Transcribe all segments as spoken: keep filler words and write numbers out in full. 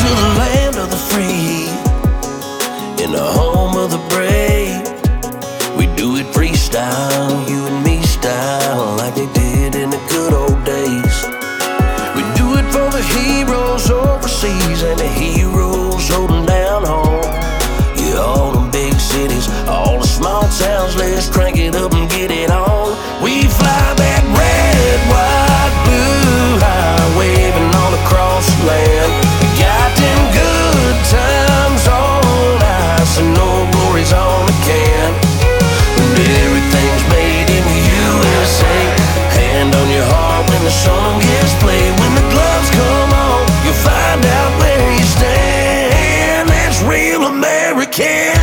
to the land of the free, in the home of the brave. We do it freestyle, you and me style, like they did in the good old days. We do it for the heroes overseas and the heroes holding down home. Yeah, all the big cities, all the small towns, let's crank it up and get it on. We fly that red, white, blue high, waving all across the land. We got them good times on ice and no glories on the can. And everything's made in the U S A. Hand on your heart when the song gets played. When the gloves come on, you'll find out where you stand. That's real American.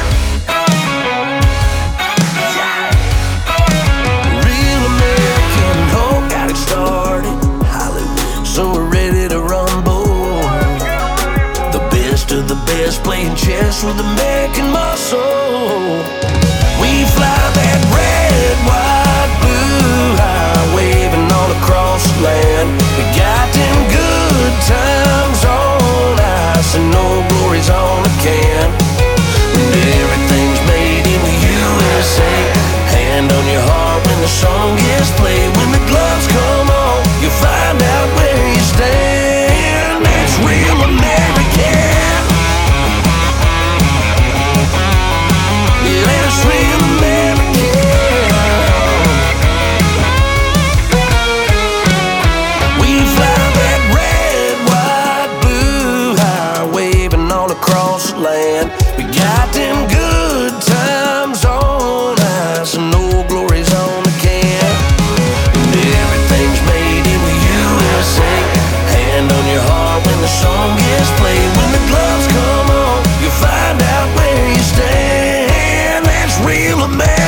Real American. Oh, got it started Hollywood, so we're ready to rumble. The best of the best playing chess with American muscle. We fly that red, white, blue high, waving all across the land. We got them good times on ice and no glories on the can. And everything's made in the U S A. Hand on your heart when the song gets played. When the gloves come on, you'll find out where you stand. That's real American. Yeah, that's real American. We fly that red, white, blue high, waving all across the land. We got them good times on ice and no glories on the can. And everything's made in the U S A. Hand on your heart when the song gets played. When the gloves come on, you'll find out where you stand. That's real American.